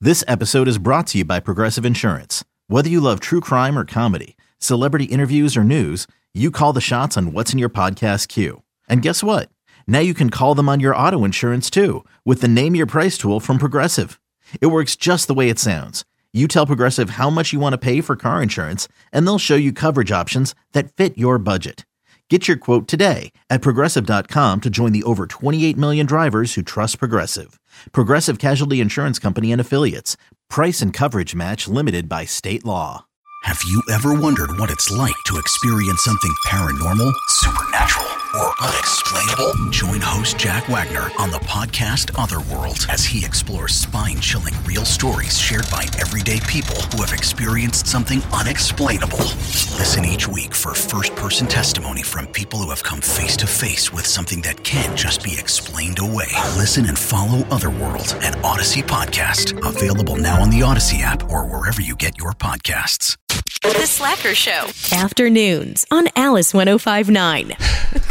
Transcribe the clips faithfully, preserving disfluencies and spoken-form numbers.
This episode is brought to you by Progressive Insurance. Whether you love true crime or comedy, celebrity interviews or news, you call the shots on what's in your podcast queue. And guess what? Now you can call them on your auto insurance too with the Name Your Price tool from Progressive. It works just the way it sounds. You tell Progressive how much you want to pay for car insurance, and they'll show you coverage options that fit your budget. Get your quote today at Progressive dot com to join the over twenty-eight million drivers who trust Progressive. Progressive Casualty Insurance Company and Affiliates. Price and coverage match limited by state law. Have you ever wondered what it's like to experience something paranormal, supernatural, or unexplainable? Join host Jack Wagner on the podcast Otherworld as he explores spine-chilling real stories shared by everyday people who have experienced something unexplainable. Listen each week for first-person testimony from people who have come face-to-face with something that can't just be explained away. Listen and follow Otherworld, an Odyssey podcast. Available now on the Odyssey app or wherever you get your podcasts. The Slacker Show. Afternoons on Alice one oh five point nine. Okay.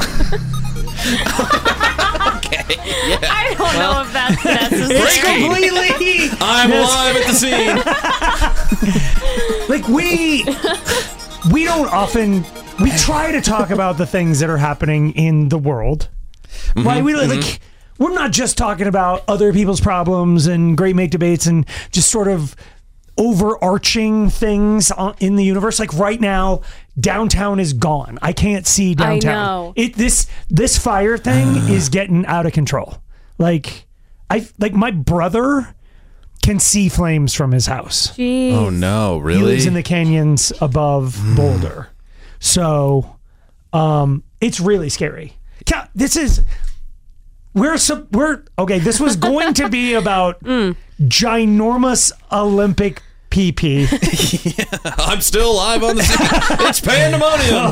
Yeah. I don't well, know if that's necessary. It's completely. I'm alive at the scene. Like we, we don't often. We try to talk about the things that are happening in the world. Mm-hmm, right? We mm-hmm. like. We're not just talking about other people's problems and great make debates and just sort of overarching things in the universe. Like right now, downtown is gone. I can't see downtown. I know. It this this fire thing is getting out of control. Like I like my brother can see flames from his house. Jeez. Oh no, really? He lives in the canyons above Boulder. So um it's really scary. This is We're so, we're okay. This was going to be about mm. ginormous Olympic P P. Yeah, I'm still live on the scene. It's pandemonium.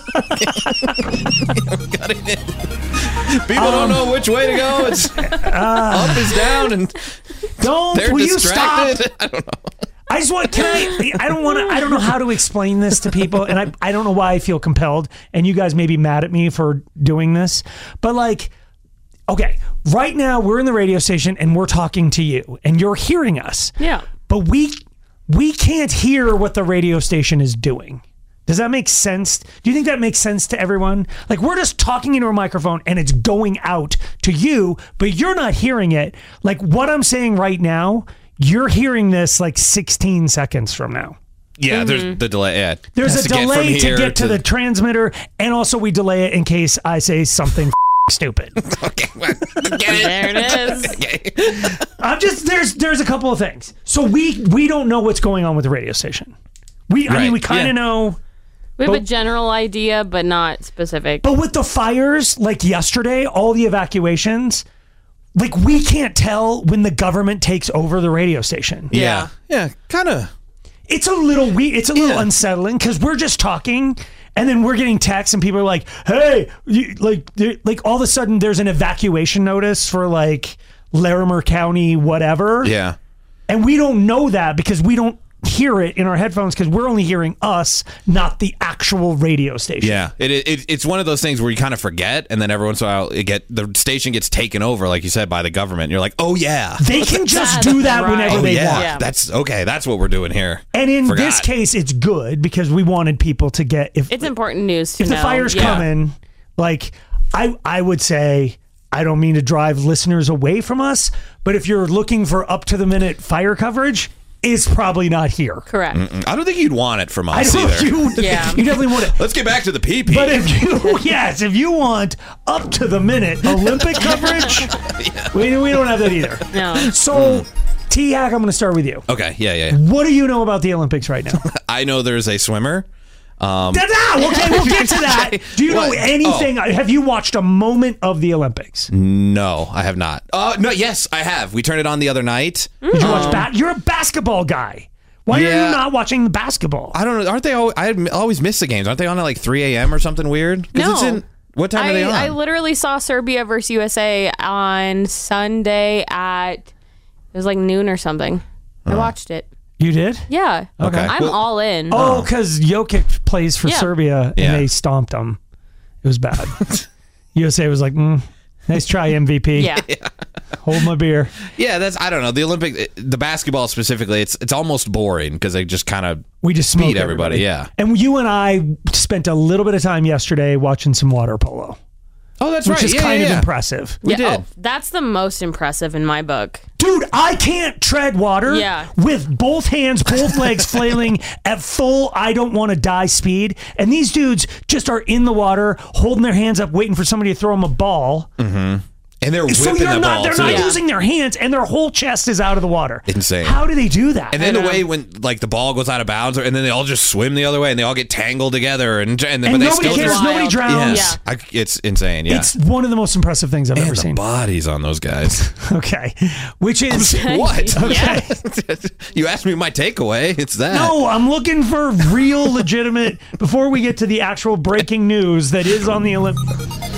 Got it in. People um, don't know which way to go. It's uh, up is down, and don't. They're will distracted. You stop? I don't know. I just want. Can I? I don't want to. I don't know how to explain this to people, and I. I don't know why I feel compelled. And you guys may be mad at me for doing this, but like. Okay, right now we're in the radio station and we're talking to you and you're hearing us. Yeah. But we we can't hear what the radio station is doing. Does that make sense? Do you think that makes sense to everyone? Like we're just talking into a microphone and it's going out to you, but you're not hearing it. Like what I'm saying right now, you're hearing this like sixteen seconds from now. Yeah, mm-hmm. there's the delay. Yeah, there's a to delay get to get to, to the transmitter, and also we delay it in case I say something stupid. Okay, well, there it is. Okay. I'm just there's there's a couple of things. So we we don't know what's going on with the radio station. We right. I mean we kind of yeah. know. We have but, a general idea, but not specific. But with the fires, like yesterday, all the evacuations, like we can't tell when the government takes over the radio station. Yeah, yeah, kind of. It's a little we. It's a little yeah. unsettling because we're just talking. And then we're getting texts and people are like, hey, you, like, like all of a sudden there's an evacuation notice for like Larimer County, whatever. Yeah. And we don't know that because we don't hear it in our headphones because we're only hearing us, not the actual radio station. Yeah. It, it It's one of those things where you kind of forget and then every once in a while it get, the station gets taken over, like you said, by the government. And you're like, oh, yeah. They can just do that right. whenever oh, they yeah. want. Yeah. That's okay. That's what we're doing here. And in Forgot. this case, it's good because we wanted people to get... if It's important news to If know. the fire's yeah. coming, like, I I would say... I don't mean to drive listeners away from us, but if you're looking for up-to-the-minute fire coverage... is probably not here. Correct. Mm-mm. I don't think you'd want it from us I don't either. You, yeah. you definitely want it. Let's get back to the P P. But if you, yes, if you want up to the minute Olympic coverage, yeah. we, we don't have that either. No. So, mm. T-Hack, I'm going to start with you. Okay, yeah, yeah, yeah. What do you know about the Olympics right now? I know there's a swimmer. Um, Da-da! Okay, we'll get to that. Do you what? know anything? Oh. Have you watched a moment of the Olympics? No, I have not. Uh, no, yes, I have. We turned it on the other night. Did you watch ba- You're a basketball guy. Why yeah. are you not watching the basketball? I don't know. Aren't they always, I always miss the games. Aren't they on at like three a.m. or something weird? No. It's in, what time I, are they on? I literally saw Serbia versus U S A on Sunday at, it was like noon or something. I uh. watched it. You did? Yeah. Okay. I'm well, all in. Oh, because Jokic plays for yeah. Serbia and yeah. they stomped them. It was bad. U S A was like, mm. Nice try, M V P. Yeah. Hold my beer. Yeah, that's I don't know the Olympic, the basketball specifically. It's it's almost boring because they just kind of We just smoke beat everybody. Yeah. And you and I spent a little bit of time yesterday watching some water polo, Oh, that's which right. is yeah, kind yeah, of yeah. impressive. We Yeah, did. oh, that's the most impressive in my book. Dude, I can't tread water Yeah. with both hands, both legs flailing at full I don't want to die speed. And these dudes just are in the water, holding their hands up, waiting for somebody to throw them a ball. Mm-hmm. And they're So whipping you're the not, ball they're too. not Yeah. using their hands, and their whole chest is out of the water. Insane. How do they do that? And then I the know. way when like the ball goes out of bounds, and then they all just swim the other way, and they all get tangled together, and and, then And but they nobody still cares, just, nobody Wild. drowns. yeah, I, it's insane. Yeah, It's one of the most impressive things I've and ever the seen. bodies on those guys. Okay. Which is What? okay. You asked me my takeaway. It's that. No, I'm looking for real, legitimate. Before we get to the actual breaking news that is on the Olympics.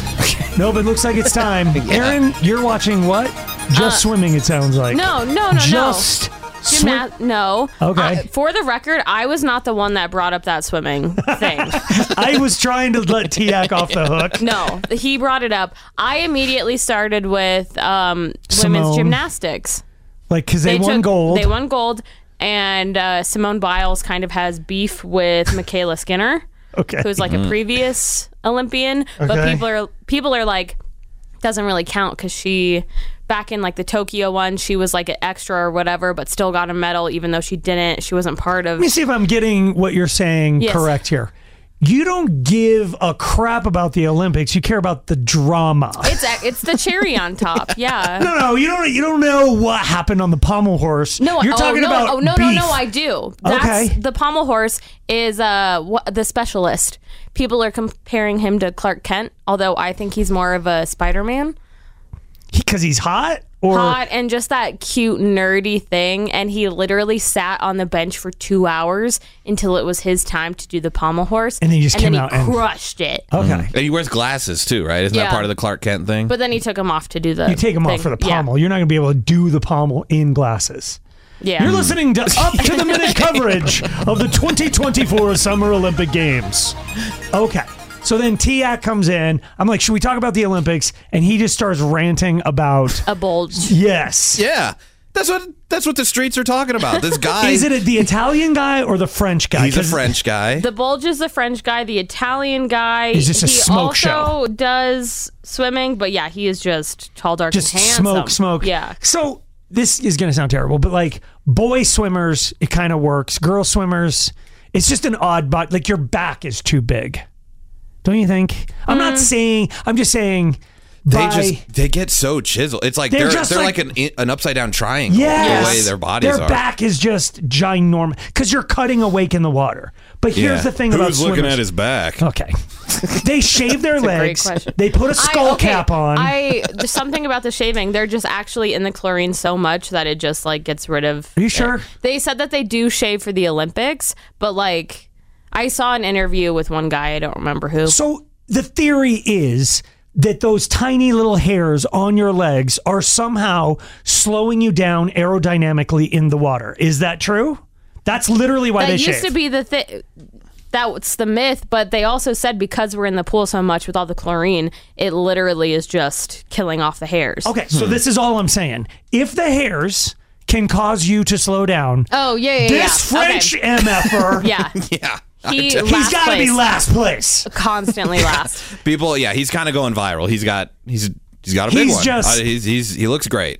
No, but it looks like it's time. Aaron, you're watching what? Just swimming, it sounds like. No, no, no, Just no. swim. Gymna- no. Okay. Uh, for the record, I was not the one that brought up that swimming thing. I was trying to let Tiak off the hook. No, he brought it up. I immediately started with um, Simone. women's gymnastics. Like, because they, won took- gold. They won gold, and uh, Simone Biles kind of has beef with Michaela Skinner, Okay. who's like a previous Olympian. But Okay. people are people are like, doesn't really count because she, back in like the Tokyo one, she was like an extra or whatever, but still got a medal even though she didn't. She wasn't part of. Let me see if I'm getting what you're saying Yes. correct here. You don't give a crap about the Olympics. You care about the drama. It's a- it's the cherry on top. Yeah. No, no, you don't. You don't know what happened on the pommel horse. No, you're oh, talking no, about oh no, beef. no, no, I do. That's, Okay. The pommel horse is uh wha- the specialist. People are comparing him to Clark Kent, although I think he's more of a Spider-Man. Because he's hot, or Hot and just that cute nerdy thing, and he literally sat on the bench for two hours until it was his time to do the pommel horse, And then he just came then out he and- crushed it. okay. And he wears glasses too, right? Isn't that Yeah. part of the Clark Kent thing? But then he took him off to do the. You take him thing. off for the Yeah. pommel. You're not going to be able to do the pommel in glasses. Yeah. You're listening to Up to the Minute coverage of the twenty twenty-four Summer Olympic Games. Okay. So then Tiak comes in. I'm like, should we talk about the Olympics? And he just starts ranting about. a bulge. Yes. yeah, that's what that's what the streets are talking about. This guy Is it the Italian guy or the French guy? He's a 'Cause French guy. The bulge is the French guy. The Italian guy. He's just a he smoke also show. does swimming, but yeah, he is just tall, dark, Just and handsome. smoke, smoke. Yeah. So this is going to sound terrible, but like boy swimmers, it kind of works. Girl swimmers, it's just an odd body. Like your back is too big. Don't you think? I'm not saying, I'm just saying. They by- just they get so chiseled. It's like They're they're they're, just like, like- an an upside down triangle. Yes. The way their bodies Their are. back is just ginormous because you're cutting awake in the water. But here's Yeah. the thing Who's about looking swimmers. at his back? Okay. They shave their a great legs. question. They put a skull I, okay, cap on. I there's something about the shaving. They're just actually in the chlorine so much that it just like gets rid of. Are you sure? They said that they do shave for the Olympics, but like I saw an interview with one guy. I don't remember who. So the theory is that those tiny little hairs on your legs are somehow slowing you down aerodynamically in the water. Is that true? That's literally why that they used shave. to be the thing. That's the myth, but they also said because we're in the pool so much with all the chlorine, it literally is just killing off the hairs. Okay, so this is all I'm saying. If the hairs can cause you to slow down, Oh yeah, yeah, this yeah. French Okay. M F R, Yeah, Yeah. he he's last got to be place. last place. Constantly last. People, yeah, he's kind of going viral. He's got he's he's got a big He's one. just- Uh, he's he's he looks great.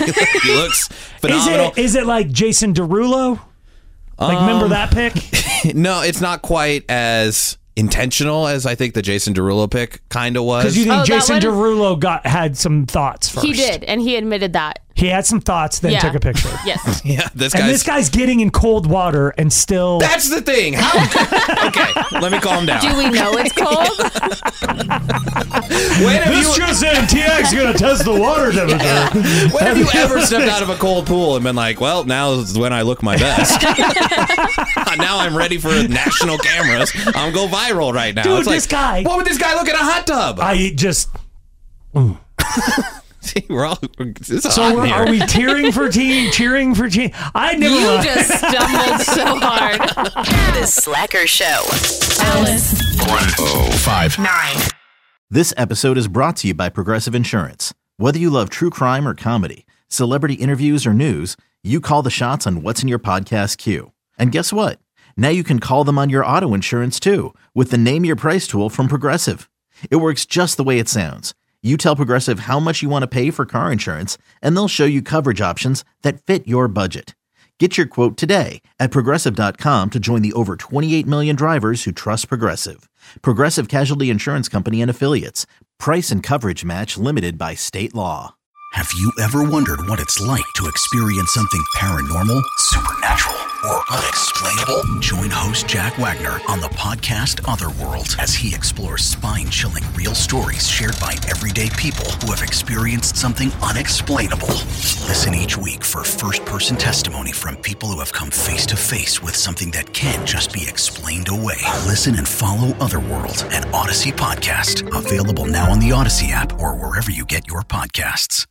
he looks Is phenomenal. it is it like Jason Derulo? Like, remember Um, that pick? No, it's not quite as intentional as I think the Jason Derulo pick kind of was. Because you think Oh, that Jason one- Derulo got had some thoughts first. He did, and he admitted that. He had some thoughts, then Yeah. took a picture. Yes. yeah, this And guy's. this guy's getting in cold water and still. That's the thing. How? Okay, let me calm down. Do we know it's cold? When have This you, just in, T X gonna test the water temperature. when have you ever stepped out of a cold pool and been like, well, now is when I look my best. Now I'm ready for national cameras. I'm go viral right now. Dude, It's like, this guy- What would this guy look in a hot tub? I just. See, we're all. It's So hot we're, here. are we tearing for team? Cheering for team? I never. You uh, just stumbled so hard. The Slacker Show. Alice one oh five nine. This episode is brought to you by Progressive Insurance. Whether you love true crime or comedy, celebrity interviews or news, you call the shots on what's in your podcast queue. And guess what? Now you can call them on your auto insurance too with the Name Your Price tool from Progressive. It works just the way it sounds. You tell Progressive how much you want to pay for car insurance, and they'll show you coverage options that fit your budget. Get your quote today at Progressive dot com to join the over twenty-eight million drivers who trust Progressive. Progressive Casualty Insurance Company and Affiliates. Price and coverage match limited by state law. Have you ever wondered what it's like to experience something paranormal, supernatural, or unexplainable? Join host Jack Wagner on the podcast Otherworld as he explores spine-chilling real stories shared by everyday people who have experienced something unexplainable. Listen each week for first-person testimony from people who have come face-to-face with something that can't just be explained away. Listen and follow Otherworld, an Odyssey podcast, available now on the Odyssey app or wherever you get your podcasts.